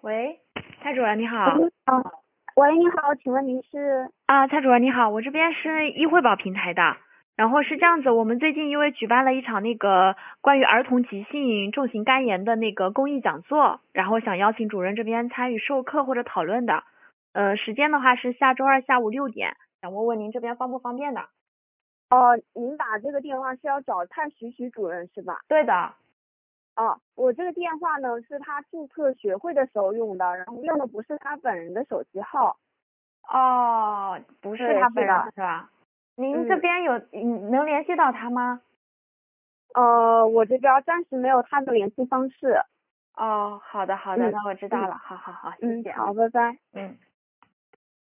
喂，蔡主任你喂， 好。 你好。喂，你好，请问您是？ 啊，蔡主任你好，我这边是医惠保平台的。然后是这样子，我们最近因为举办了一场关于儿童急性重型肝炎的公益讲座，然后想邀请主任这边参与授课或者讨论的。时间的话是下周二下午6点，想问问您这边方不方便的？ 哦，您打这个电话是要找蔡徐主任是吧？ 对的。 哦，我这个电话呢是他注册学会的时候用的，然后用的不是他本人的手机号。 哦，不是对， 他本是的。 人是吧？您这嗯。 边能联系到他吗？ 我这边暂时没有他的联系方式。 哦，好的好的， 嗯那我知道嗯了，好好好，谢谢啊。 好，拜拜。 嗯。